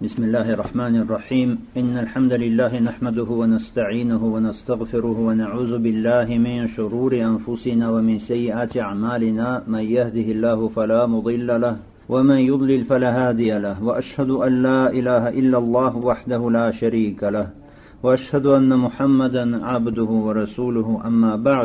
بسم الله الرحمن الرحيم إن الحمد لله نحمده ونستعينه ونستغفره ونعوذ بالله من شرور أنفسنا ومن سيئات أعمالنا من يهده الله فلا مضل له ومن يضلل فلا هادي له وأشهد أن لا إله إلا الله وحده لا شريك له وأشهد أن محمدا عبده ورسوله أما بعد.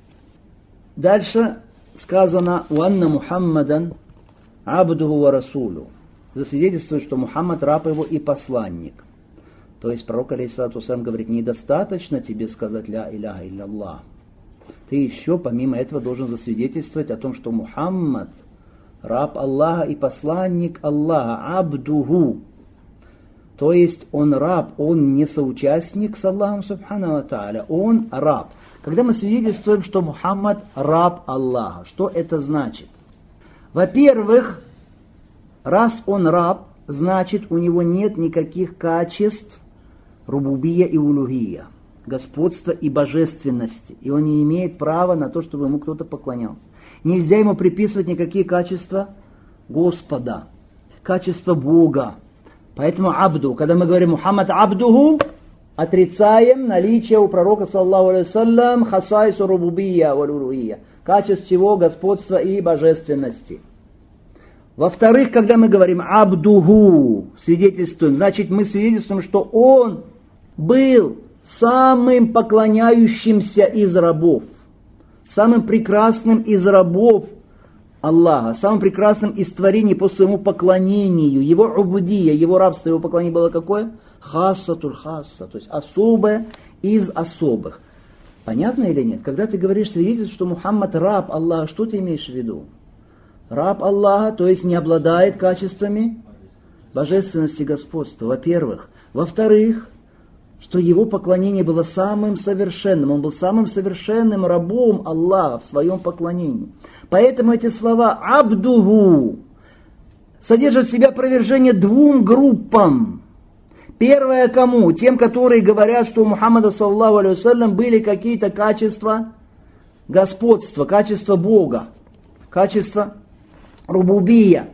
Дальше сказано «Уанна Мухаммадан абдуху ва расулу». Засвидетельствует, что Мухаммад раб его и посланник. То есть пророк алейхиссалату вассалям говорит, недостаточно тебе сказать «Ля иляха илляллах». Ты еще помимо этого должен засвидетельствовать о том, что Мухаммад раб Аллаха и посланник Аллаха, абдуху. То есть он раб, он не соучастник с Аллахом субхану ва тааля, он раб. Когда мы свидетельствуем, что Мухаммад раб Аллаха, что это значит? Во-первых, раз он раб, значит у него нет никаких качеств рубубия и улухия, господства и божественности. И он не имеет права на то, чтобы ему кто-то поклонялся. Нельзя ему приписывать никакие качества Господа, качества Бога. Поэтому абду, когда мы говорим Мухаммад абдуху, отрицаем наличие у пророка саллаллаху алейхи вассалям хасайсу рубубия валь улухия, качеств чего? Господства и божественности. Во-вторых, когда мы говорим абдуху, свидетельствуем, значит мы свидетельствуем, что он был самым поклоняющимся из рабов, самым прекрасным из рабов Аллаха, самым прекрасным из творений по своему поклонению. Его убудия, его рабство, его поклонение было какое? Хассатуль хасса, то есть особое из особых. Понятно или нет? Когда ты говоришь свидетельство, что Мухаммад раб Аллаха, что ты имеешь в виду? Раб Аллаха, то есть не обладает качествами божественности господства, во-первых. Во-вторых, что его поклонение было самым совершенным. Он был самым совершенным рабом Аллаха в своем поклонении. Поэтому эти слова «абдуху» содержат в себе опровержение двум группам. Первое кому? Тем, которые говорят, что у Мухаммада саллаллаху алейхи вассалям были какие-то качества господства, качества Бога, качества рубубия.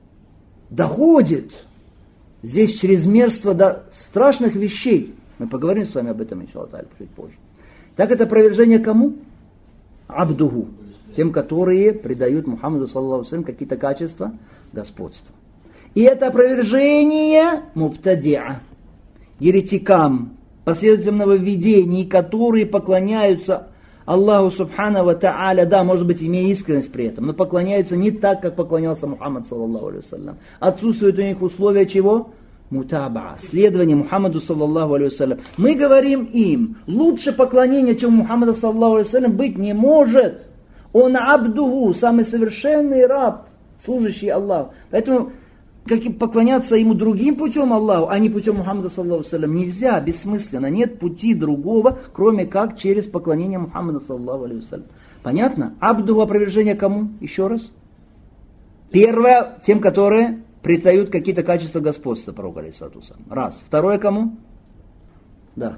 Доходит здесь чрезмерство до страшных вещей. Мы поговорим с вами об этом, иншаллах, чуть позже. Так это опровержение кому? Абдуху. Тем, которые придают Мухаммаду саллаллаху алейхи вассалям какие-то качества господства. И это опровержение мубтадиа, еретикам, последователям нововведений, которые поклоняются Аллаху субхану ва тааля, да, может быть, имея искренность при этом, но поклоняются не так, как поклонялся Мухаммад саллаллаху алейхи вассалям. Отсутствует у них условия чего? Мутаба, следование Мухаммаду саллаллаху алейхи вассалям. Мы говорим им, лучше поклонения, чем у Мухаммада саллаллаху алейхи вассалям, быть не может. Он абдуху, самый совершенный раб, служащий Аллаху. Поэтому как и поклоняться ему другим путем Аллаху, а не путем Мухаммада саллаллаху алейхи вассалям, нельзя, бессмысленно. Нет пути другого, кроме как через поклонение Мухаммада саллаллаху алейхи вассалям. Понятно? Абдуху опровержение кому? Еще раз. Первое, тем, которые придают какие-то качества господства пророка алейхиссалату вассалям. Раз. Второе кому? Да.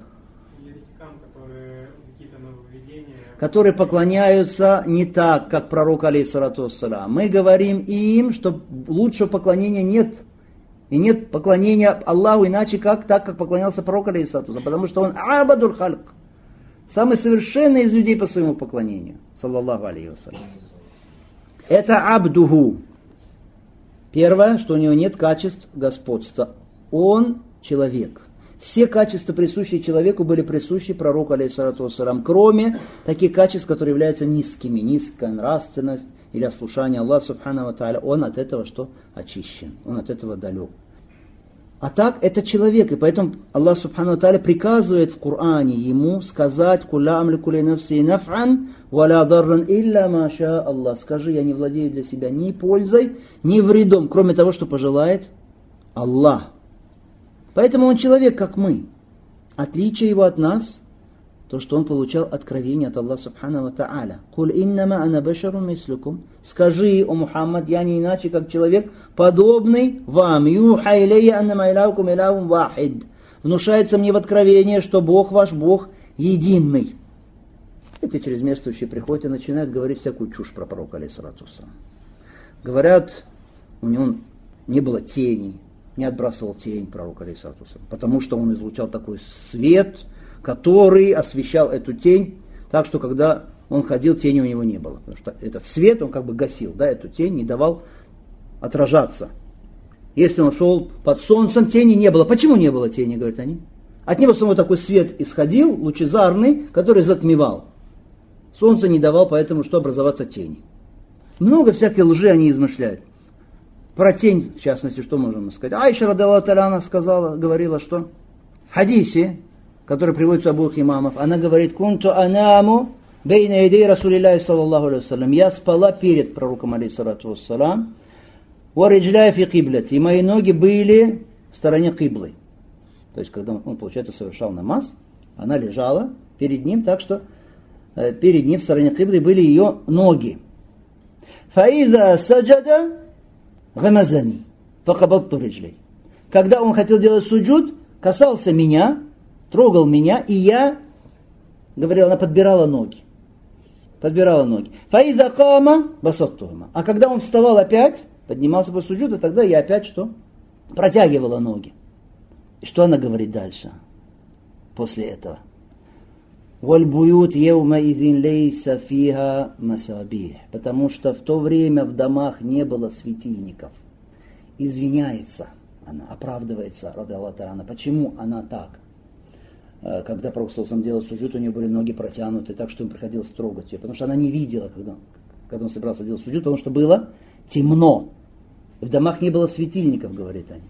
Которые поклоняются не так, как пророк алейхиссалату вассалям. Мы говорим им, что лучшего поклонения нет. И нет поклонения Аллаху иначе, как так, как поклонялся пророк алейхиссалату вассалям. Потому что он абадуль хальк. Самый совершенный из людей по своему поклонению. Саллаллаху алейхи вассалям. Это абдуху. Первое, что у него нет качеств господства. Он человек. Все качества, присущие человеку, были присущи пророку алейхиссалату вассалям, кроме таких качеств, которые являются низкими. Низкая нравственность или ослушание Аллаха субхану ва тааля. Он от этого что? Очищен. Он от этого далек. А так, это человек. И поэтому Аллах субхану ва тааля приказывает в Коране ему сказать «Кулля амлику ли нафси наф'ан, валя дарран илля маша Аллах». Скажи, я не владею для себя ни пользой, ни вредом, кроме того, что пожелает Аллах. Поэтому он человек, как мы. Отличие его от нас, то, что он получал откровение от Аллаха субхану ва тааля. «Куль иннама ана башарун мислюкум». Скажи, о Мухаммад, я не иначе, как человек, подобный вам. «Юха илейя аннама илаукум илаум вахид». Внушается мне в откровение, что Бог ваш, Бог единый. Эти чрезмерствующие приходят и начинают говорить всякую чушь про пророка алейхиссалату вассалям. Говорят, у него не было теней, не отбрасывал тень пророка, алейхиссалату вассалам, потому что он излучал такой свет, который освещал эту тень, так что когда он ходил, тени у него не было. Потому что этот свет, он как бы гасил, да, эту тень, не давал отражаться. Если он шел под солнцем, тени не было. Почему не было тени, говорят они? От него самой такой свет исходил, лучезарный, который затмевал. Солнце не давал, поэтому что образоваться тени. Много всякой лжи они измышляют. Про тень, в частности, что можем сказать? Айша радиаллаху та'аля анха говорила, что в хадисе, который приводится у обоих имамов, она говорит: «Кунту анаму бейна идей Расулилляхи саллаллаху алейхи вассалям». Я спала перед пророком, алейхиссалату вассалам, ва риджляя фи киблати, и мои ноги были в стороне киблы. То есть, когда он, получается, совершал намаз, она лежала перед ним, так что перед ним в стороне киблы были ее ноги. Фаиза саджада гамазани факабатту риджлей. Когда он хотел делать суджуд, касался меня, трогал меня, и я, говорила, она подбирала ноги. Фаиза кама басаттухума. А когда он вставал опять, поднимался по суджуду, тогда я опять что? Протягивала ноги. И что она говорит дальше? После этого. «Вальбуют еумаизин лейса фиха масабих». Потому что в то время в домах не было светильников. Извиняется она, оправдывается, радиаллаху та'аля. Почему она так? Когда пророк сам делал суджуд, у нее были ноги протянуты, так что им приходилось трогать ее. Потому что она не видела, когда он собирался делать суджуд, потому что было темно. В домах не было светильников, говорит они.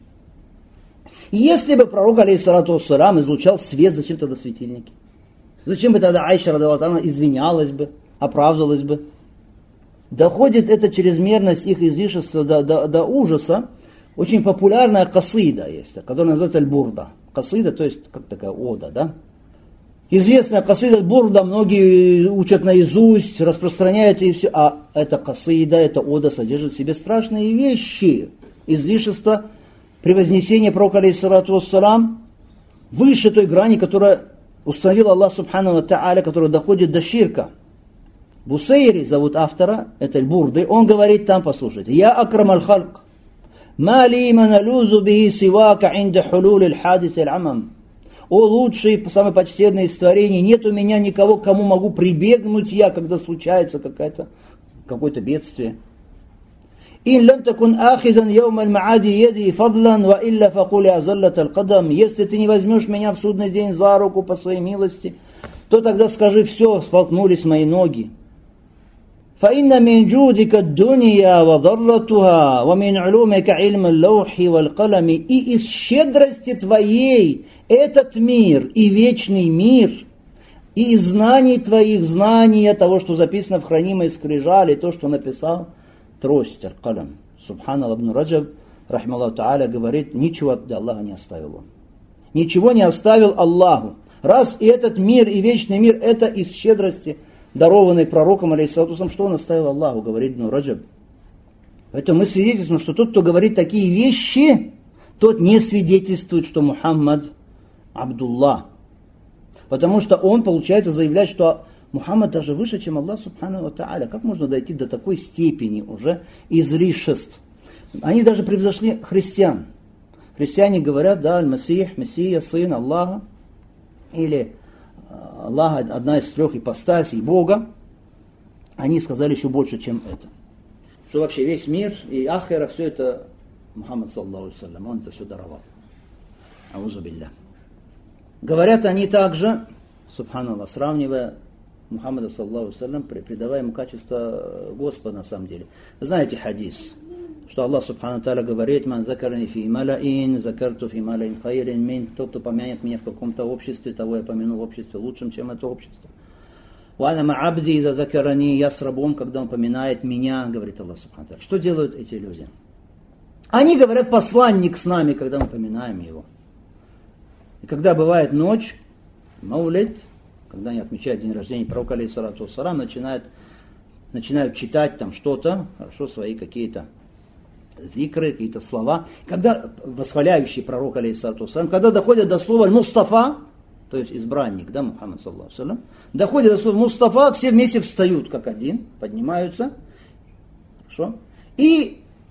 И если бы пророк, алейхиссалату вассалам, излучал свет, зачем тогда светильники? Зачем бы тогда Айша радиаллаху анха извинялась бы, оправдывалась бы? Доходит эта чрезмерность их излишества до ужаса. Очень популярная касида есть, которая называется аль-бурда. Касида, то есть как такая ода, да? Известная касида аль-бурда, многие учат наизусть, распространяют и все. А эта касида, эта ода содержит в себе страшные вещи. Излишество превознесения пророка, алейхиссалату вассалам, выше той грани, которая установил Аллах субхану ва та'аля, который доходит до ширка. Бусейри зовут автора этой бурды. Он говорит там, послушайте: «Я акрам аль-халк, ма ли маналузу бихи сивака инда хулули аль-хадис аль-амам». О лучший, самый почтенный из творений, нет у меня никого, к кому могу прибегнуть я, когда случается какое-то бедствие. «Ин лам такун ахизан яум аль-маади яди фадлан ва илля факули азаллат аль-кадам». Если ты не возьмешь меня в судный день за руку по своей милости, то тогда скажи: все, столкнулись мои ноги. فإن من جودك الدنيا وضرتها ومن علومك علم اللوح والقلم. И из щедрости твоей этот мир и вечный мир, и из знаний твоих знания того, что записано в хранимой скрижали, то, что написал трость аль-калам. Субханаллах, ибн Раджаб, рахималлаху та'аля, говорит: ничего для Аллаха не оставил он. Ничего не оставил Аллаху. Раз и этот мир, и вечный мир, это из щедрости, дарованный пророком, алейхиссалату вассалам, что он оставил Аллаху, говорит ибн Раджаб. Поэтому мы свидетельствуем, что тот, кто говорит такие вещи, тот не свидетельствует, что Мухаммад Абдуллах. Потому что он, получается, заявляет, что Мухаммад даже выше, чем Аллах субхану ва та'аля. Как можно дойти до такой степени уже излишеств? Они даже превзошли христиан. Христиане говорят: да, аль-Масих, Мессия, сын Аллаха, или Аллах одна из трех ипостасей Бога. Они сказали еще больше, чем это. Что вообще весь мир и ахира, все это Мухаммад саллаллаху алейхи ва саллям, он это все даровал. Аузу билля. Говорят они также, субханаллах, сравнивая Мухаммада саллаллаху алейхи ва саллям, придавая ему качество Господа на самом деле. Вы знаете хадис, что Аллах субхану тааля говорит: «Ман закарани фи малаин, закарту фи малаин хайрин мин». Тот, кто помянет меня в каком-то обществе, того я помяну в обществе лучшим, чем это общество. «Ва ана ма'абди иза закарани», я с рабом, когда он поминает меня, говорит Аллах субхану тааля. Что делают эти люди? Они говорят: посланник с нами, когда мы поминаем его. И когда бывает ночь, маулид, когда они отмечают день рождения пророка, алейхиссалату вассалам, начинают читать там что-то, хорошо, свои какие-то зикры, какие-то слова, когда восхваляющие пророка, алейхиссалату вассалам, когда доходят до слова «Мустафа», то есть избранник, да, Мухаммад саллаллаху алейхи ва саллям, доходят до слова «Мустафа», все вместе встают как один, поднимаются, хорошо, и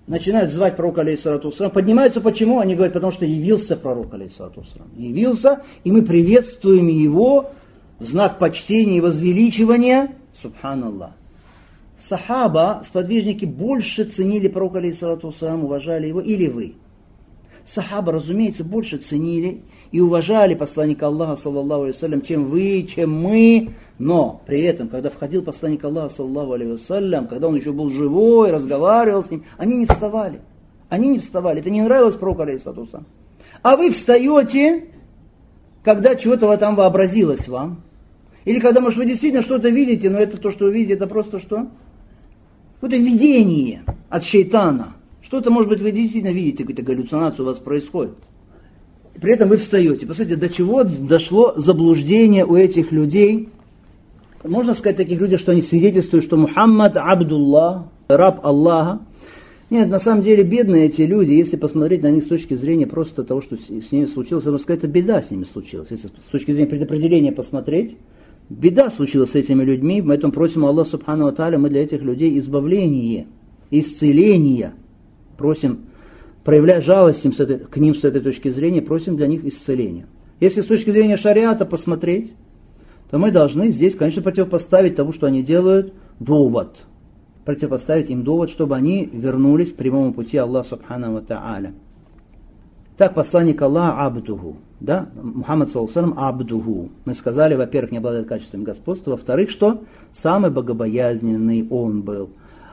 начинают звать пророка, алейхиссалату вассалам, поднимаются почему? Они говорят, потому что явился пророк, алейхиссалату вассалам. Явился, и мы приветствуем его в знак почтения и возвеличивания. Субханаллах. Сахаба, сподвижники, больше ценили пророка, алейхиссалату вассалам, уважали его, или вы? Сахаба, разумеется, больше ценили и уважали посланника Аллаха, саллаллаху алейхи вассалям, чем вы, чем мы. Но при этом, когда входил посланник Аллаха, саллаллаху алейхи вассалям, когда он еще был живой, разговаривал с ним, они не вставали. Они не вставали. Это не нравилось пророку, алейхиссалату вассалам. А вы встаете, когда чего-то там вообразилось вам. Или когда, может, вы действительно что-то видите, но это то, что вы видите, это просто что? Какое-то видение от шейтана. Что-то, может быть, вы действительно видите, какую-то галлюцинацию у вас происходит. При этом вы встаете. Посмотрите, до чего дошло заблуждение у этих людей. Можно сказать таких людей, что они свидетельствуют, что Мухаммад Абдуллах, раб Аллаха. Нет, на самом деле бедные эти люди, если посмотреть на них с точки зрения просто того, что с ними случилось, можно сказать, это беда с ними случилась. Если с точки зрения предопределения посмотреть, беда случилась с этими людьми, поэтому просим Аллаха Субхану ва Тааля, мы для этих людей избавление, исцеление. Просим, проявляя жалость к ним с этой точки зрения, просим для них исцеления. Если с точки зрения шариата посмотреть, то мы должны здесь, конечно, противопоставить тому, что они делают, довод. Противопоставить им довод, чтобы они вернулись к прямому пути Аллаха Субхану ва Тааля. Так, посланник Аллаха Абдуху. Да? Мухаммад саллаллаху алейхи ва саллям Абдуху. Мы сказали, во-первых, не обладает качествами господства, во-вторых, что самый богобоязненный он был.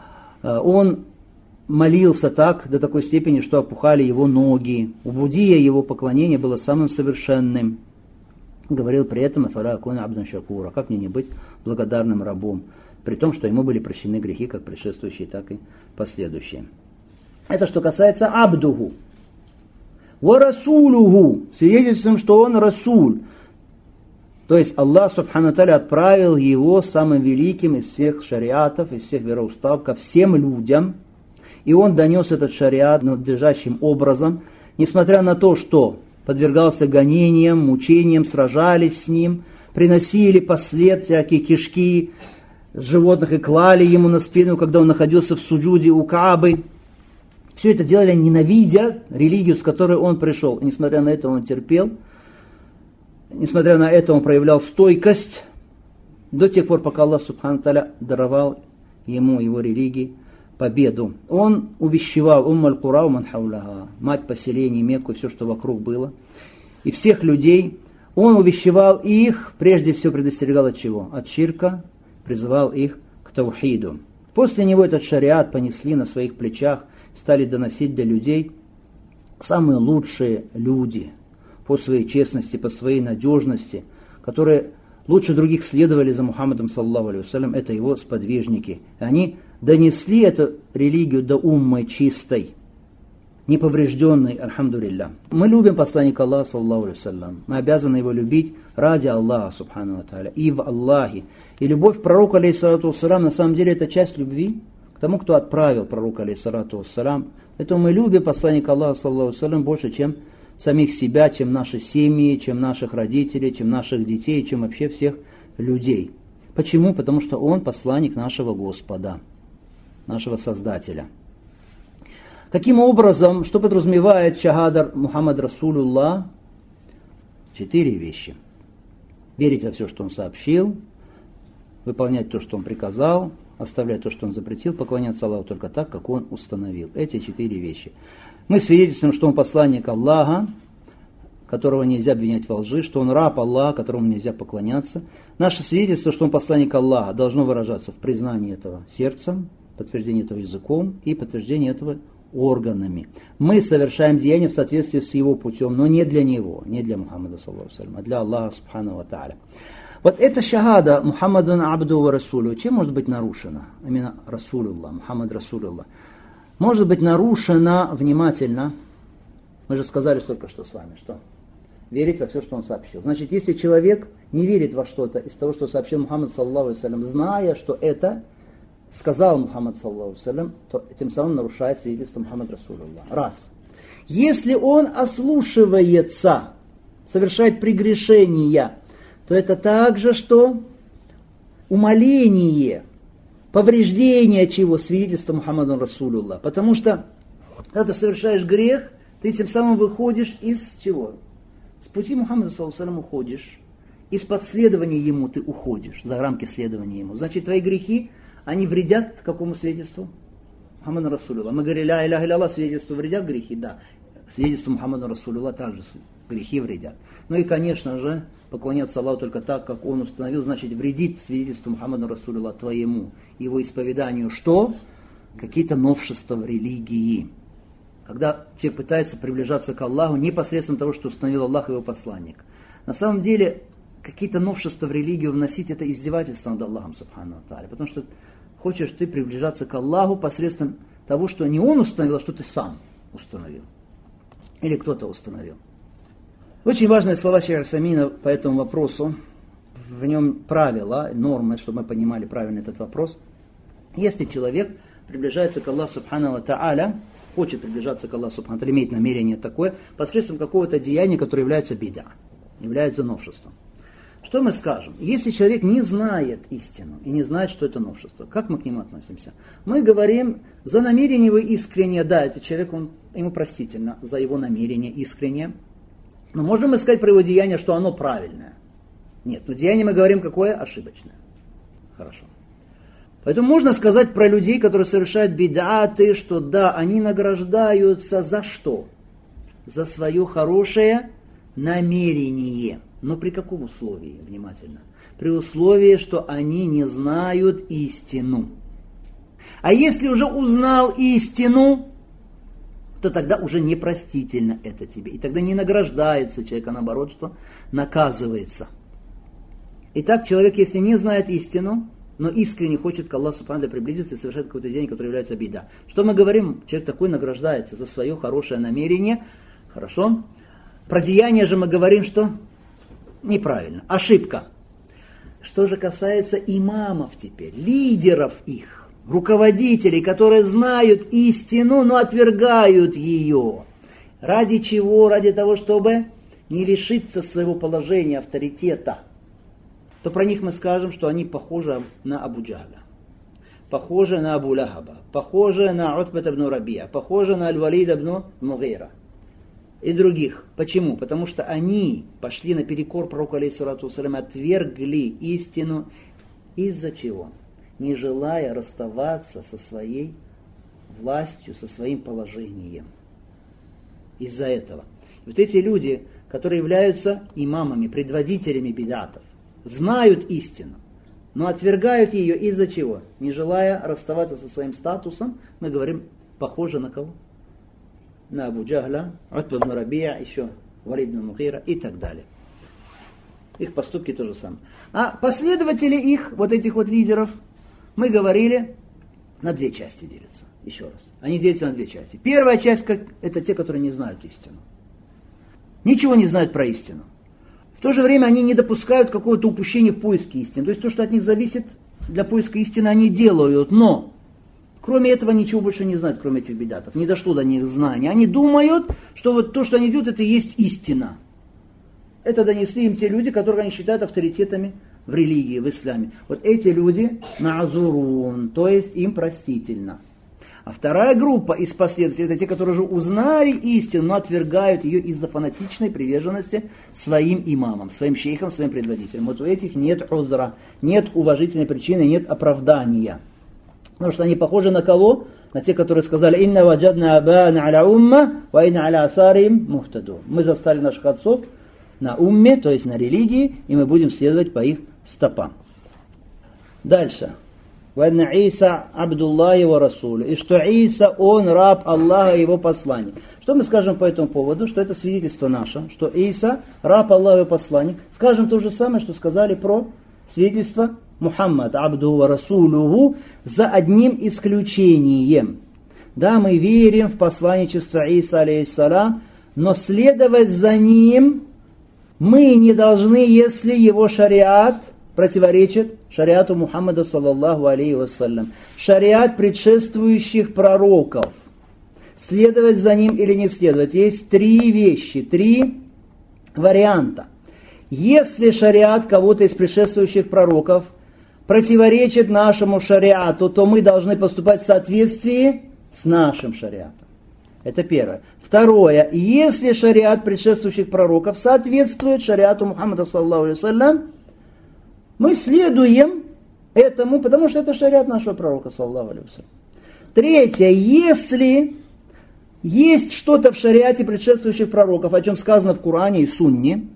Он молился так, до такой степени, что опухали его ноги. Убудия его поклонения было самым совершенным. Говорил при этом, афара акуна абдан шакура, как мне не быть благодарным рабом, при том, что ему были прощены грехи, как предшествующие, так и последующие. Это что касается Абдуху. Ва расулуху, свидетельствуем, что он расуль. То есть Аллах Субхану Тааля отправил его самым великим из всех шариатов, из всех вероустав, ко всем людям. И он донес этот шариат надлежащим образом, несмотря на то, что подвергался гонениям, мучениям, сражались с ним, приносили послед всякие кишки животных и клали ему на спину, когда он находился в суджуде у Каабы. Все это делали, ненавидя религию, с которой он пришел. И несмотря на это он терпел, несмотря на это он проявлял стойкость до тех пор, пока Аллах Субхану Тааля даровал ему, его религии, победу. Он увещевал Уммаль-Кура ва ман хауляха, мать поселений, Мекку, все, что вокруг было, и всех людей. Он увещевал их, прежде всего предостерегал от чего? От ширка, призывал их к таухиду. После него этот шариат понесли на своих плечах, стали доносить для людей самые лучшие люди по своей честности, по своей надежности, которые лучше других следовали за Мухаммадом, саллаллаху алейхи вассалям, это его сподвижники. И они донесли эту религию до уммы чистой, неповрежденной, альхамдулилля. Мы любим посланника Аллаха, саллаллаху алейхи вассалям. Мы обязаны его любить ради Аллаха, субхану ва тааля, и в Аллахе. И любовь к пророку, алейхиссалату вассалям, на самом деле это часть любви к тому, кто отправил пророка, алейхиссалату вассалям. Поэтому мы любим посланника Аллаха, саллаллаху алейхи вассалям, больше, чем самих себя, чем наши семьи, чем наших родителей, чем наших детей, чем вообще всех людей. Почему? Потому что он посланник нашего Господа, нашего Создателя. Каким образом, что подразумевает шагадар Мухаммад Расулуллах? 4 вещи. Верить во все, что он сообщил, выполнять то, что он приказал, оставлять то, что он запретил, поклоняться Аллаху только так, как он установил. Эти 4 вещи. Мы свидетельствуем, что он посланник Аллаха, которого нельзя обвинять во лжи, что он раб Аллаха, которому нельзя поклоняться. Наше свидетельство, что он посланник Аллаха, должно выражаться в признании этого сердцем, подтверждении этого языком и подтверждении этого органами. Мы совершаем деяния в соответствии с его путем, но не для него, не для Мухаммада, саллаллаху алейхи ва саллям, а для Аллаха, субхану ва тааля. Вот эта шахада Мухаммадун Абду ва Расулу, чем может быть нарушена? Именно Расулуллах, Мухаммад Расулуллах. Может быть нарушена внимательно. Мы же сказали только что с вами, что верить во все, что он сообщил. Значит, если человек не верит во что-то из того, что сообщил Мухаммад, саллаллаху алейхи ва саллям, зная, что это сказал Мухаммад, саллаллаху алейхи ва саллям, то тем самым нарушает свидетельство Мухаммад Расулуллах. Раз. Если он ослушивается, совершает прегрешения, то это также что? Умаление, повреждение чего? Свидетельство Мухаммаду Расулуллах. Потому что Когда ты совершаешь грех, ты тем самым выходишь из чего? С пути Мухаммада, саллаллаху алейхи, уходишь. Из-под следования ему ты уходишь, за рамки следования ему. Значит, твои грехи, они вредят какому свидетельству? Мухаммаду Расулуллах. Мы говорили, ля иляха илля, свидетельству вредят грехи? Да. Свидетельству Мухаммаду Расулуллах также грехи вредят. Ну и, конечно же, поклоняться Аллаху только так, как Он установил, значит, вредит свидетельству Мухаммаду Расулуллах твоему, его исповеданию, что? Какие-то новшества в религии. Когда человек пытается приближаться к Аллаху непосредственно того, что установил Аллах и его посланник. На самом деле, какие-то новшества в религию вносить, это издевательство над Аллахом, субхану ва тааля. Потому что хочешь ты приближаться к Аллаху посредством того, что не Он установил, а что ты сам установил. Или кто-то установил. Очень важные слова Шейха Аль-Усаймина по этому вопросу. В нем правила, нормы, чтобы мы понимали правильно этот вопрос. Если человек приближается к Аллаху, субхану ва тааля, хочет приближаться к Аллаху, субхану ва тааля, имеет намерение такое, посредством какого-то деяния, которое является бид'а, является новшеством. Что мы скажем? Если человек не знает истину и не знает, что это новшество, как мы к нему относимся? Мы говорим, за намерение его искреннее, да, этот человек, ему простительно, за его намерение искреннее. Но можем мы сказать про его деяние, что оно правильное? Нет, но деяние мы говорим какое? Ошибочное. Хорошо. Поэтому можно сказать про людей, которые совершают бид'аты, что да, они награждаются за что? За свое хорошее намерение. Но при каком условии, внимательно? При условии, что они не знают истину. А если уже узнал истину, то тогда уже непростительно это тебе. И тогда не награждается человек, а наоборот, что наказывается. Итак, человек, если не знает истину, но искренне хочет к Аллаху субхану ва тааля приблизиться и совершать какое-то деяние, которое является бида. Что мы говорим? Человек такой награждается за свое хорошее намерение. Хорошо. Про деяние же мы говорим, что неправильно. Ошибка. Что же касается имамов теперь, лидеров их, руководителей, которые знают истину, но отвергают ее. Ради чего? Ради того, чтобы не лишиться своего положения, авторитета. То про них мы скажем, что они похожи на Абу Джахля, похожи на Абу Лахаба, похожи на Утбата ибн Рабия, похожи на Аль-Валида ибн Мугира и других. Почему? Потому что они пошли наперекор пророку, алейхиссалату вассалям, отвергли истину. Из-за чего? Не желая расставаться со своей властью, со своим положением. Из-за этого. И вот эти люди, которые являются имамами, предводителями бид'атов, знают истину, но отвергают ее из-за чего? Не желая расставаться со своим статусом, мы говорим, похоже на кого? На Абу Джахля, Утба ибн Рабия, еще Валид ибн Мугира и так далее. Их поступки то же самое. А последователи их, вот этих вот лидеров, мы говорили, на две части делятся. Еще раз. Они делятся на две части. Первая часть, это те, которые не знают истину. Ничего не знают про истину. В то же время они не допускают какого-то упущения в поиске истины. То есть то, что от них зависит для поиска истины, они делают. Но кроме этого ничего больше не знают, кроме этих бид'атов. Не дошло до них знания. Они думают, что вот то, что они делают, это и есть истина. Это донесли им те люди, которых они считают авторитетами в религии, в исламе. Вот эти люди ма'зурун, то есть им простительно. А вторая группа из последователей, это те, которые уже узнали истину, но отвергают ее из-за фанатичной приверженности своим имамам, своим шейхам, своим предводителям. Вот у этих нет узра, нет уважительной причины, нет оправдания. Потому что они похожи на кого? На те, которые сказали: «Инна ваджадна абана аля умма, ва инна аля асарим мухтаду». Мы застали наших отцов на умме, то есть на религии, и мы будем следовать по их стопам. Дальше. «Ванна Иса Абдуллахи ва Расулю». И что Иса, он раб Аллаха и его посланник. Что мы скажем по этому поводу? Что это свидетельство наше, что Иса раб Аллаха и его посланник. Скажем то же самое, что сказали про свидетельство Мухаммад Абду ва Расулюху, за одним исключением. Да, мы верим в посланничество Иса, алейхиссалям, но следовать за ним мы не должны, если его шариат противоречит шариату Мухаммада, саллаллаху алейхи вассалям. Шариат предшествующих пророков. Следовать за ним или не следовать. Есть три вещи, три варианта. Если шариат кого-то из предшествующих пророков противоречит нашему шариату, то мы должны поступать в соответствии с нашим шариатом. Это первое. Второе. Если шариат предшествующих пророков соответствует шариату Мухаммада саллаллаху алейхи вассалям, мы следуем этому, потому что это шариат нашего пророка саллаллаху алейхи вассалям. Третье. Если есть что-то в шариате предшествующих пророков, о чем сказано в Коране и Сунне,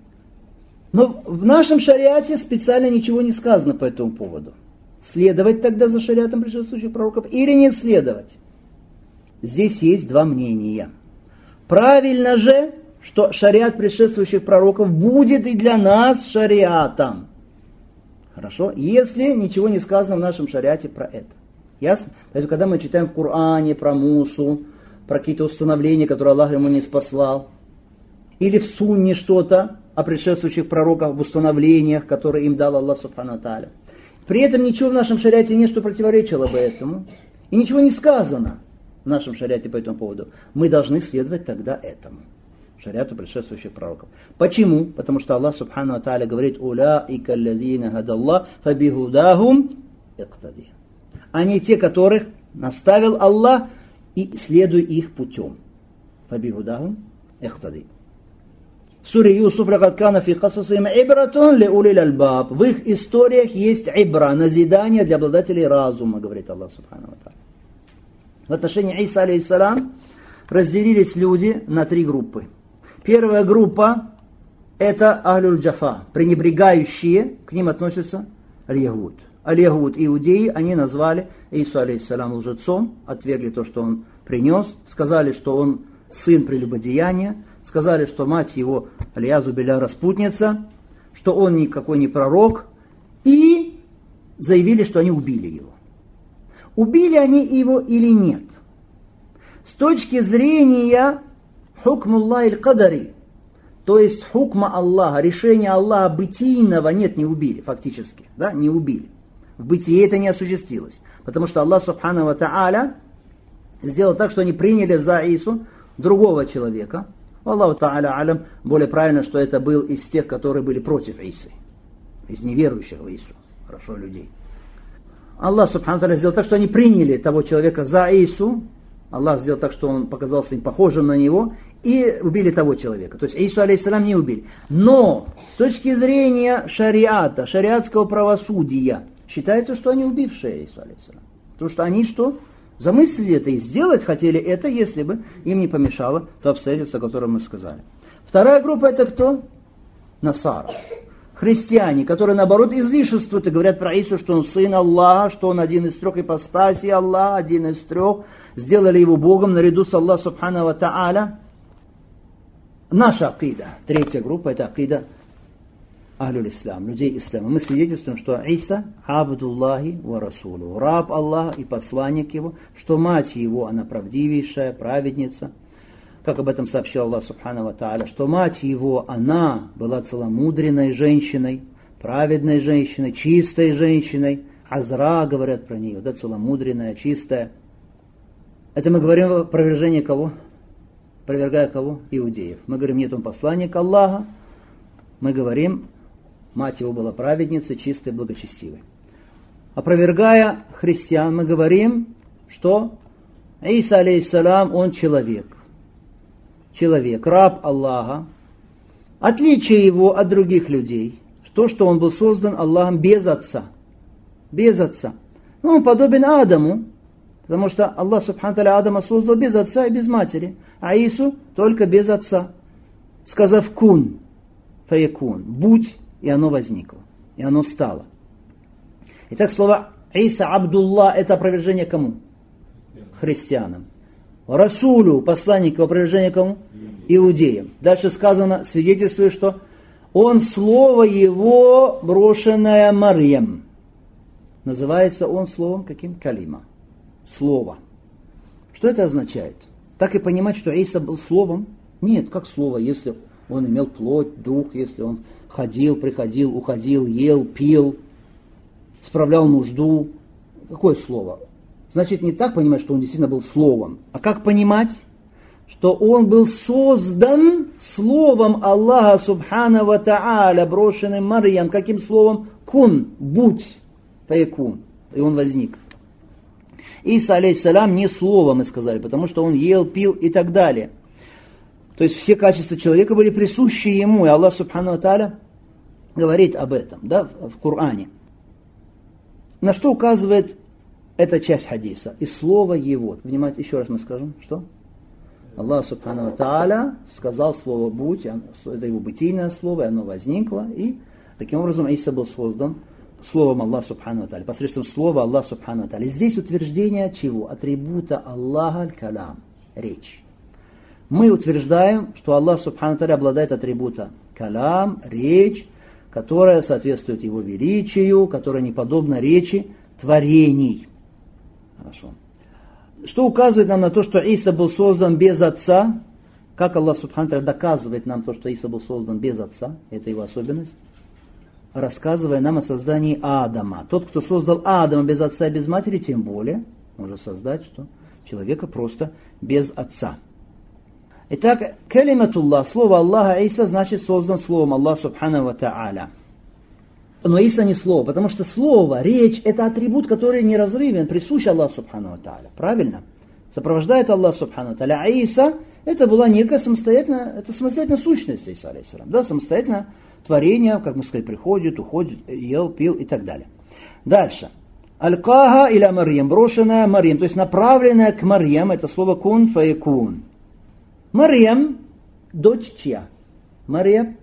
но в нашем шариате специально ничего не сказано по этому поводу. Следовать тогда за шариатом предшествующих пророков или не следовать? Здесь есть два мнения. Правильно же, что шариат предшествующих пророков будет и для нас шариатом. Хорошо? Если ничего не сказано в нашем шариате про это. Ясно? Поэтому, когда мы читаем в Коране про Мусу, про какие-то установления, которые Аллах ему не спаслал, или в Сунне что-то о предшествующих пророках, об установлениях, которые им дал Аллах субхану ва тааля. При этом ничего в нашем шариате нет, что противоречило бы этому. И ничего не сказано в нашем шариате по этому поводу. Мы должны следовать тогда этому. Шариату предшествующих пророков. Почему? Потому что Аллах субхану ва тааля говорит: «Улаика аллазина гадаллах фабихудахум иқтади». Они те, которых наставил Аллах, и следуй их путем. Фабихудахум иқтади. В суре Юсуф «Лакад кана фи касасихим ибратун лиулил альбаб». В их историях есть ибра, назидание для обладателей разума, говорит Аллах субхану ва тааля. В отношении Иса алейхиссалям разделились люди на три группы. Первая группа – это ахлюль джафа, пренебрегающие, к ним относятся аль-ягуд. Аль-ягуд, иудеи, они назвали Ису алейхиссалям лжецом, отвергли то, что он принес, сказали, что он сын прелюбодеяния, сказали, что мать его, аль-язу билля, распутница, что он никакой не пророк, и заявили, что они убили его. Убили они его или нет? С точки зрения хукмуллахи аль-кадари, то есть хукма Аллаха, решения Аллаха бытийного, нет, не убили, фактически, да, не убили. В бытие это не осуществилось, потому что Аллах субхану ва тааля сделал так, что они приняли за Ису другого человека. Аллаху тааля алям, более правильно, что это был из тех, которые были против Исы, из неверующих в Ису, хорошо, людей. Аллах субхану ва тааля сделал так, что они приняли того человека за Ису. Аллах сделал так, что он показался им похожим на него, и убили того человека. То есть Ису алейхиссалям не убили. Но с точки зрения шариата, шариатского правосудия, считается, что они убившие Ису алейхиссалям. Потому что они что? Замыслили это и сделать хотели это, если бы им не помешало то обстоятельство, о котором мы сказали. Вторая группа это кто? Насара. Христиане, которые наоборот излишествуют и говорят про Ису, что он сын Аллаха, что он один из трех ипостасей Аллаха, один из трех, сделали его Богом наряду с Аллахом субхану ва тааля. Наша акида, третья группа, это акида ахлюль ислам, людей ислама. Мы свидетельствуем, что Иса абдуллахи ва расулу, раб Аллаха и посланник его, что мать его, она правдивейшая, праведница, как об этом сообщил Аллах субхану ва тааля, что мать его, она была целомудренной женщиной, праведной женщиной, чистой женщиной. Азра говорят про нее, да, целомудренная, чистая. Это мы говорим в опровержении кого? Опровергая кого? Иудеев. Мы говорим, нет, он посланник Аллаха. Мы говорим, мать его была праведницей, чистой, благочестивой. Опровергая христиан, мы говорим, что Иса алейхиссалям, он человек. Человек, раб Аллаха. Отличие его от других людей, то, что он был создан Аллахом без отца. Без отца. Но он подобен Адаму, потому что Аллах субхану тааля Адама создал без отца и без матери, а Ису только без отца. Сказав кун, фаякун, будь, и оно возникло, и оно стало. Итак, слово Иса Абдулла, это опровержение кому? Христианам. Расулю, посланнику, опровержение кому? Иудеям. Дальше сказано, свидетельствует, что он слово его брошенное Марьям. Называется он словом каким? Калима. Слово. Что это означает? Так и понимать, что Иса был словом? Нет, как слово, если он имел плоть, дух, если он ходил, приходил, уходил, ел, пил, справлял нужду. Какое слово? Значит, не так понимать, что он действительно был словом. А как понимать, что он был создан словом Аллаха субхану ва тааля, брошенным Марьям. Каким словом? Кун, будь, фаякун. И он возник. Иса, алейхиссалям, не слово, мы сказали, потому что он ел, пил и так далее. То есть все качества человека были присущи ему, и Аллах Субхану ва Тааля говорит об этом, да, в Коране. На что указывает эта часть хадиса? И слово его. Внимательно, еще раз мы скажем, что? Аллах Субхану ва Тааля сказал слово «будь», это его бытийное слово, и оно возникло, и таким образом Иса был создан словом Аллаха Субхану ва Тааля, посредством слова Аллаха Субхану ва Тааля. Здесь утверждение чего? Атрибута Аллаха аль-калям, речь. Мы утверждаем, что Аллах Субхану ва Тааля обладает атрибута калям, речь, которая соответствует его величию, которая не подобна речи творений. Хорошо. Что указывает нам на то, что Иса был создан без отца? Как Аллах Субхану ва Тааля доказывает нам то, что Иса был создан без отца? Это его особенность. Рассказывая нам о создании Адама. Тот, кто создал Адама без отца и без матери, тем более может создать что? Человека просто без отца. Итак, калиматуллах, слово Аллаха Иса, значит создан словом Аллаха Субхану ва Тааля. Но Иса не слово, потому что слово, речь, это атрибут, который неразрывен, присущ Аллаху Субхану ва Тааля. Правильно? Сопровождает Аллах Субхану ва Тааля. А Иса, это была некая самостоятельная сущность Иса, алейхиссалям. Да, самостоятельное творение, как мы сказали, приходит, уходит, ел, пил и так далее. Дальше. Аль-Каха или Марьям, брошенная Марьям, то есть направленная к Марьям, это слово кун фаякун. Марьям, дочь чья? Марьям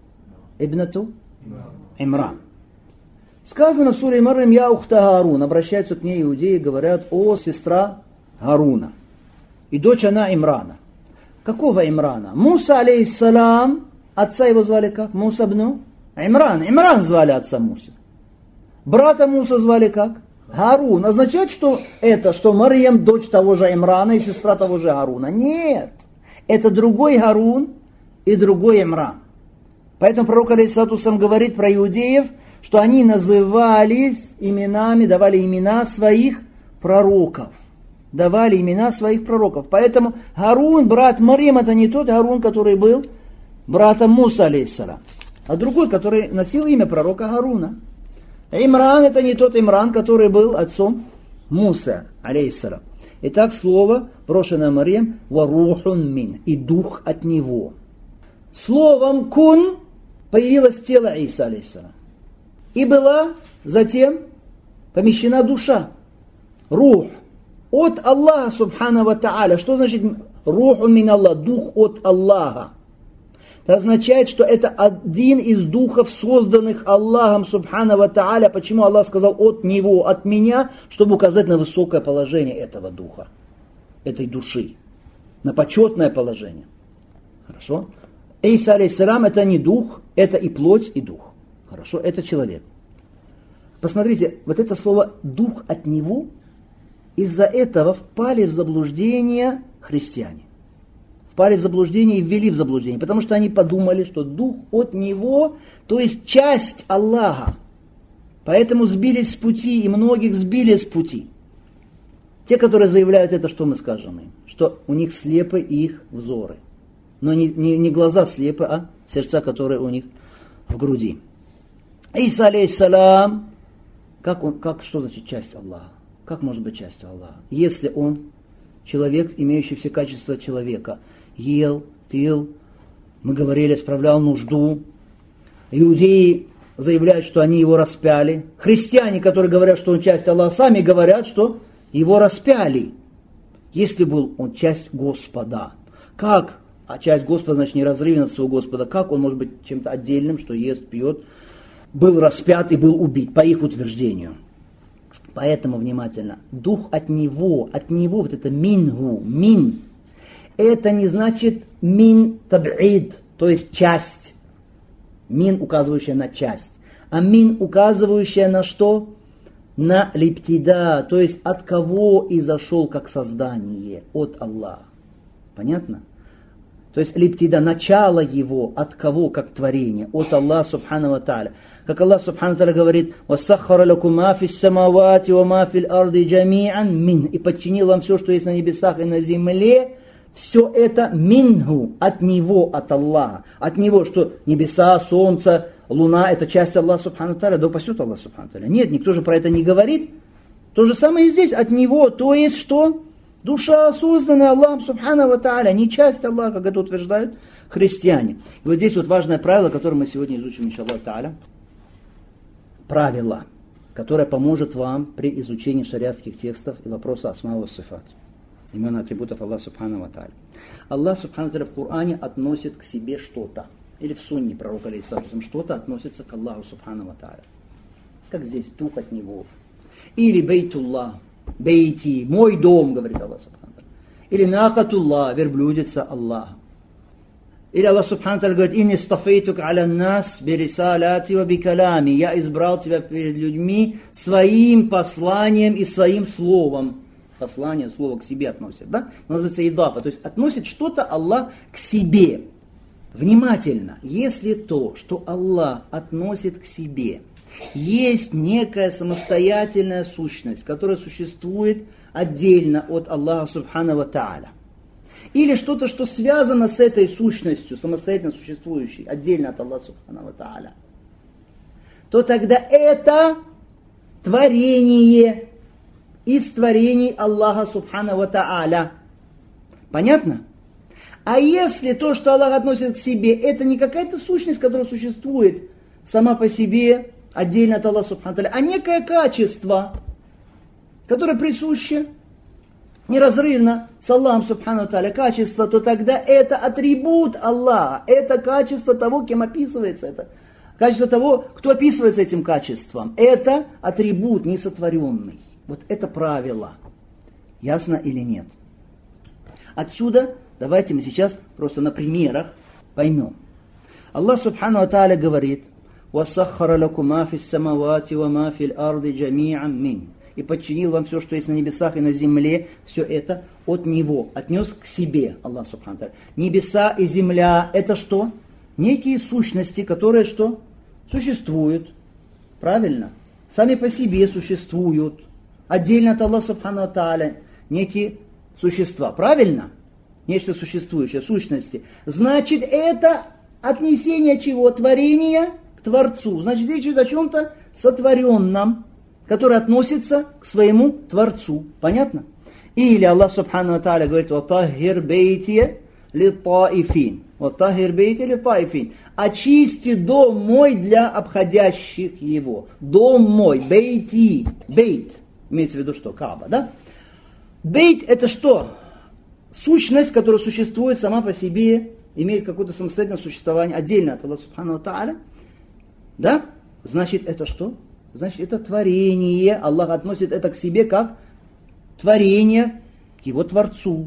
ибнату Имран. Сказано в суре Марьям, я ухта Гарун. Обращаются к ней иудеи, говорят, о, сестра Харуна. И дочь она Имрана. Какого Имрана? Муса, алейхиссалам, отца его звали как? Муса бну Имран. Имран звали отца Мусы. Брата Муса звали как? Харун. Означает, что это, что Марьям дочь того же Имрана и сестра того же Харуна? Нет. Это другой Харун и другой Имран. Поэтому пророк алейхиссалату вассалям говорит про иудеев, что они назывались именами, давали имена своих пророков. Давали имена своих пророков. Поэтому Харун, брат Марьям, это не тот Харун, который был братом Муса, алейхиссалам, а другой, который носил имя пророка Харуна. Имран это не тот Имран, который был отцом Муса, алейхиссалам. Итак, слово, брошенное Марьям, варухун мин, и дух от него. Словом кун появилось тело Иса, алейхиссалам. И была затем помещена душа, рух, от Аллаха Субхану ва Тааля. Что значит рухун мин Аллах, дух от Аллаха? Это означает, что это один из духов, созданных Аллахом Субхану ва Тааля. Почему Аллах сказал от него, от меня, чтобы указать на высокое положение этого духа, этой души, на почетное положение. Хорошо? Иса, алейхиссалам, это не дух, это и плоть, и дух. Хорошо? Это человек. Посмотрите, вот это слово «дух от него», из-за этого впали в заблуждение христиане. Впали в заблуждение и ввели в заблуждение, потому что они подумали, что дух от него, то есть часть Аллаха. Поэтому сбились с пути, и многих сбили с пути. Те, которые заявляют это, что мы скажем им? Что у них слепы их взоры. Но не глаза слепы, а сердца, которые у них в груди. Иса, алейхиссалам, что значит часть Аллаха? Как может быть частью Аллаха? Если он человек, имеющий все качества человека, ел, пил, мы говорили, справлял нужду. Иудеи заявляют, что они его распяли. Христиане, которые говорят, что он часть Аллаха, сами говорят, что его распяли. Если был он часть Господа. Как? А часть Господа, значит, неразрывен от своего Господа. Как он может быть чем-то отдельным, что ест, пьет, был распят и был убит, по их утверждению. Поэтому, внимательно, дух от него, вот это мингу, мин, это не значит мин таб'ид, то есть часть, мин, указывающая на часть, а мин, указывающая на что? На липтида, то есть от кого изошел как создание, от Аллаха. Понятно? То есть липтида, начало его, от кого как творение, от Аллаха Субхану ва Тааля. Как Аллах Субхану ва Тааля говорит, «Вассаххара лакум ма фис самавати ва ма фил арди джами'ан мин». И подчинил вам все, что есть на небесах и на земле, все это мингу, от него, от Аллаха. От него, что небеса, солнце, луна, это часть Аллаха Субхану ва Тааля, да упасет Аллах Субхану ва Тааля. Нет, никто же про это не говорит. То же самое и здесь, от Него, то есть что? Душа, созданная Аллахом Субхану ва Тааля, не часть Аллаха, как это утверждают христиане. И вот здесь вот важное правило, которое мы сегодня изучим, иншаллах Тааля. Правило, которое поможет вам при изучении шариатских текстов и вопроса асма ва сифат. Имен атрибутов Аллаха Субхану ва Тааля. Аллах Субхану ва Тааля в Коране относит к себе что-то. Или в сунне пророка алейхиссалату что-то относится к Аллаху Субхану ва Тааля. Как здесь дух от Него. Или бейтуллах, бейти, мой дом, говорит Аллах Субхану ва Тааля. Или накатуллах, верблюдица Аллаха. Или Аллах Субхану ва Тааля говорит, «Инни стафейтук аля нас бирисаляти ва бикалями». Я избрал тебя перед людьми своим посланием и своим словом. Послание, слово к себе относит, да? Называется идафа, то есть относит что-то Аллах к себе. Внимательно, если то, что Аллах относит к себе, есть некая самостоятельная сущность, которая существует отдельно от Аллаха Субхану ва Тааля, или что-то, что связано с этой сущностью, самостоятельно существующей, отдельно от Аллаха Субхану ва Тааля, то тогда это творение из творений Аллаха Субхану ва Тааля. Понятно? А если то, что Аллах относит к себе, это не какая-то сущность, которая существует сама по себе, отдельно от Аллаха Субхану ва Тааля, а некое качество, которое присуще неразрывно с Аллахом Субхану ва Тааля, качество, то тогда это атрибут Аллаха, это качество того, кем описывается это. Качество того, кто описывается этим качеством. Это атрибут несотворенный. Вот это правило. Ясно или нет? Отсюда давайте мы сейчас просто на примерах поймем. Аллах Субхану ва Тааля говорит, «Вассаххара лакум ма фис самавати ва ма фил арди джами'ан мин». И подчинил вам все, что есть на небесах и на земле, все это от Него, отнес к себе, Аллах Субхану ва Тааля. Небеса и земля, это что? Некие сущности, которые что? Существуют. Правильно? Сами по себе существуют. Отдельно от Аллаха Субхану ва Тааля некие существа. Правильно? Нечто существующее, сущности. Значит, это отнесение чего? Творения к Творцу. Значит, речь идет о чем-то сотворенном, которое относится к своему Творцу. Понятно? Или Аллах Субхану ва Тааля говорит, «Ватаххир бейти литтаифин». «Ватаххир бейти литтаифин». «Очисти дом мой для обходящих его». Дом мой, бейти, бейт. Имеется в виду что? Кааба, да? Бейт это что? Сущность, которая существует сама по себе, имеет какое-то самостоятельное существование, отдельно от Аллаха Субхану ва Тааля. Да? Значит, это что? Значит, это творение. Аллах относит это к себе как творение к его Творцу.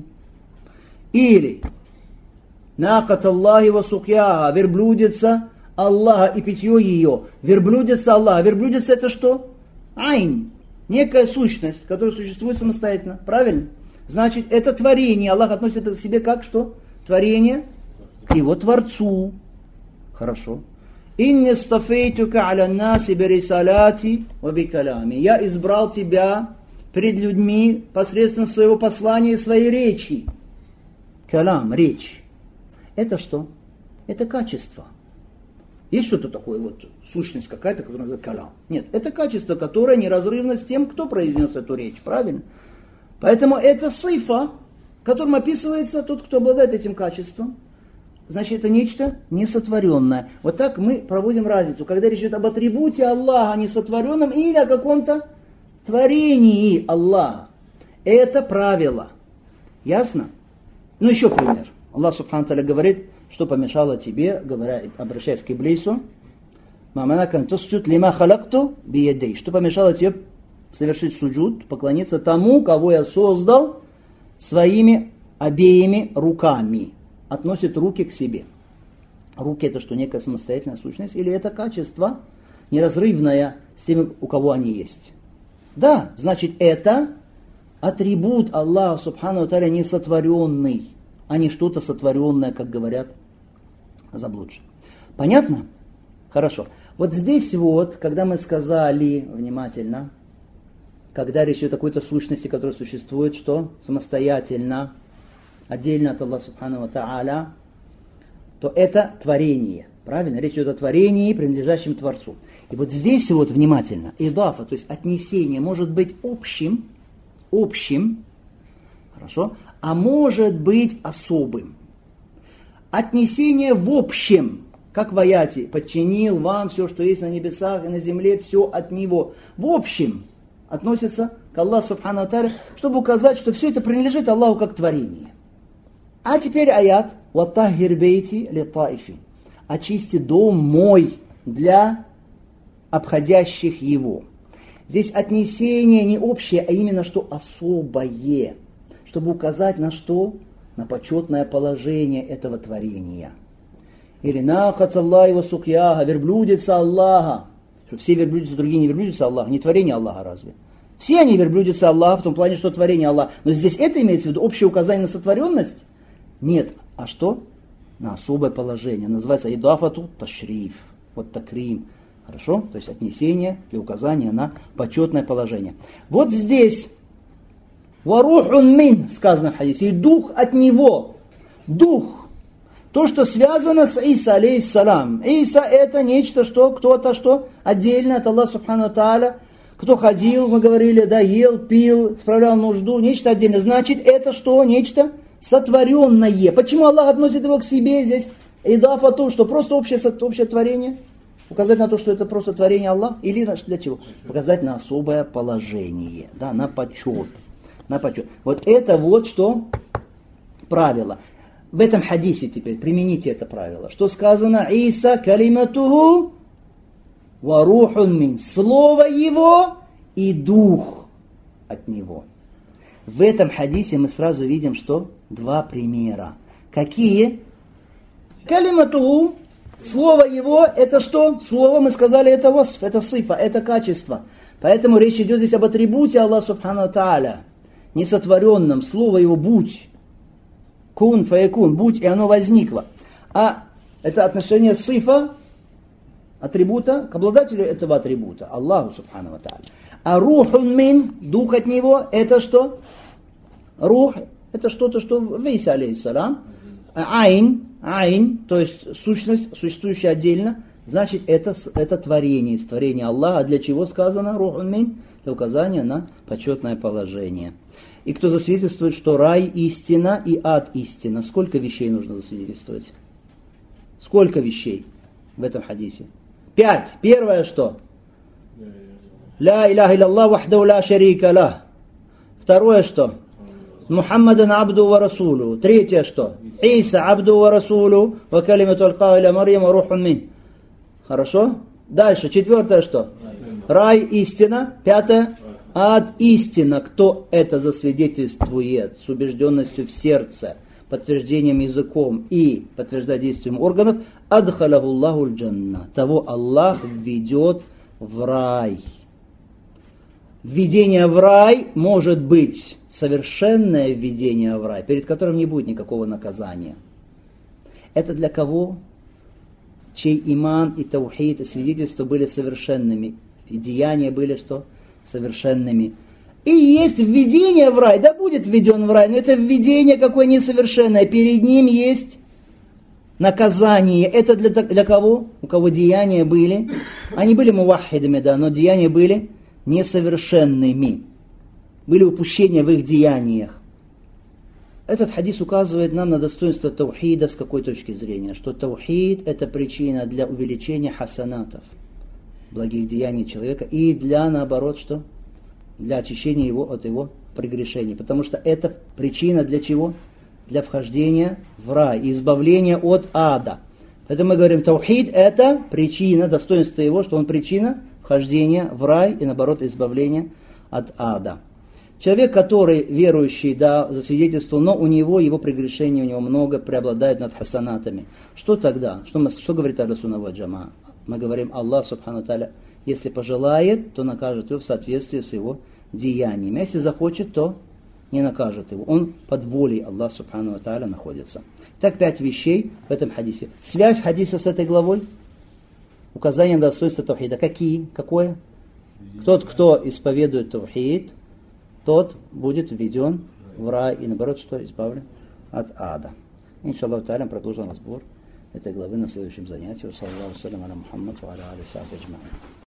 Или накат Аллахи ва сухьяха, верблюдица Аллаха и питье ее. Верблюдица Аллаха. Верблюдица это что? Айн. Некая сущность, которая существует самостоятельно. Правильно? Значит, это творение. Аллах относит это к себе как что? Творение к его Творцу. Хорошо. «Инни стафейтука аля наси бирисаляти ва бикалями». Я избрал тебя перед людьми посредством своего послания и своей речи. Калам, речь. Это что? Это качество. Есть что-то такое, вот сущность какая-то, которая называется калам? Нет, это качество, которое неразрывно с тем, кто произнес эту речь, правильно? Поэтому это сифа, которым описывается тот, кто обладает этим качеством. Значит, это нечто несотворенное. Вот так мы проводим разницу, когда речь идет об атрибуте Аллаха, несотворенном, или о каком-то творении Аллаха. Это правило. Ясно? Ну, еще пример. Аллах Субхану ва Тааля говорит, что помешало тебе, говоря, обращаясь к Иблису, что помешало тебе совершить суджуд, поклониться тому, кого я создал своими обеими руками. Относит руки к себе. Руки это что, некая самостоятельная сущность, или это качество неразрывное с теми, у кого они есть? Да, значит это атрибут Аллаха Субхану ва Тааля несотворенный, а не что-то сотворенное, как говорят заблудшие. Понятно? Хорошо. Вот здесь вот, когда мы сказали внимательно, когда речь идет о какой-то сущности, которая существует, что? Самостоятельно, отдельно от Аллаха Субхану ва Тааля, то это творение. Правильно? Речь идет о творении, принадлежащем Творцу. И вот здесь вот внимательно, идафа, то есть отнесение, может быть общим, хорошо, а может быть особым. Отнесение в общем, как в аяте, подчинил вам все, что есть на небесах и на земле, все от Него. В общем относится к Аллаху Субхану ва Тааля, чтобы указать, что все это принадлежит Аллаху как творение. А теперь аят «Ваттахир бейти литаифи» «Очисти дом мой для обходящих его». Здесь отнесение не общее, а именно что особое, чтобы указать на что? На почетное положение этого творения. Или нахат Аллах его сукьяха, верблюдица Аллаха. Что все верблюдицы, другие не верблюдицы Аллаха, не творение Аллаха разве? Все они верблюдицы Аллаха, в том плане, что творение Аллаха. Но здесь это имеется в виду общее указание на сотворенность? Нет. А что? На особое положение. Называется идафату ташриф. Вот такрим. Хорошо? То есть отнесение или указание на почетное положение. Вот здесь варухун мин сказано в хадисе. И дух от него. Дух. То, что связано с Иса, алейхиссалам. Иса это нечто, что кто-то, что отдельно от Аллаха Субхану ва Тааля. Кто ходил, мы говорили, да, ел, пил, справлял нужду, нечто отдельное. Значит, это что? Нечто сотворенное. Почему Аллах относит его к себе здесь? Идафа то, что просто общее творение. Указать на то, что это просто творение Аллаха. Или для чего? Указать на особое положение. Да, на почет. На почет. Вот это вот что правило. В этом хадисе теперь примените это правило. Что сказано? Иса калиматуху ва рухун мин. Слово его и дух от него. В этом хадисе мы сразу видим, что два примера. Какие? Калиматуху. Слово его, это что? Слово, мы сказали, это васф, это сифа, это качество. Поэтому речь идет здесь об атрибуте Аллаха Субхану ва Тааля. Несотворенном. Слово его будь. Кун фаякун, будь, и оно возникло. А это отношение сифа, атрибута, к обладателю этого атрибута, Аллаху Субхану ва Тааля. А рухун мин, дух от него, это что? Рух, это что-то, что в Иса, алейхиссалам. Айн, то есть сущность, существующая отдельно, значит это творение, творение Аллаха. А для чего сказано рухун мин? Для указания на почетное положение. И кто засвидетельствует, что рай истина и ад истина. Сколько вещей нужно засвидетельствовать? Сколько вещей в этом хадисе? 5. Первое что? Ля иляха илляллах вахдаху ля шарика лах. Второе что? Мухаммадан абду ва расулу. Третье что? Иса абду ва расулу ва калимату алкаха иля Марьям ва рухун мин. Хорошо? Дальше. Четвертое что? Рай истина. Пятое. Ад истина. Кто это засвидетельствует с убежденностью в сердце, подтверждением языком и подтверждая действием органов? Адхалаху Аллаху аль-джанна. Того Аллах введет в рай. Введение в рай может быть совершенное введение в рай, перед которым не будет никакого наказания. Это для кого? Чей иман и таухид и свидетельства были совершенными. И деяния были что? Совершенными. И есть введение в рай, да будет введен в рай, но это введение какое несовершенное. Перед ним есть наказание. Это для кого? У кого деяния были. Они были мувахидами, да, но деяния были несовершенными. Были упущения в их деяниях. Этот хадис указывает нам на достоинство таухида с какой точки зрения? Что таухид это причина для увеличения хасанатов, благих деяний человека, и для, наоборот, что? Для очищения его от его прегрешений. Потому что это причина для чего? Для вхождения в рай и избавления от ада. Поэтому мы говорим, таухид это причина, достоинство его, что он причина вхождения в рай и, наоборот, избавления от ада. Человек, который верующий, да, засвидетельствовал, но у него, его прегрешения, у него много, преобладают над хасанатами. Что тогда? Что говорит Аль-Сунна валь Джамаа? Мы говорим, Аллах, Субхану Тааля, если пожелает, то накажет его в соответствии с его деяниями. Если захочет, то не накажет его. Он под волей Аллаха, Субхану Тааля, находится. Так 5 вещей в этом хадисе. Связь хадиса с этой главой. Указание на достоинство тавхида. Какие? Какое? Тот, кто исповедует тавхид, тот будет введен в рай и, наоборот, что избавлен от ада. Иншаллаху та'аля, продолжим разбор этой главы на следующем занятии. Саллаллаху алейхи ва саллям аля Мухаммад ва аля али сахби аджмаин.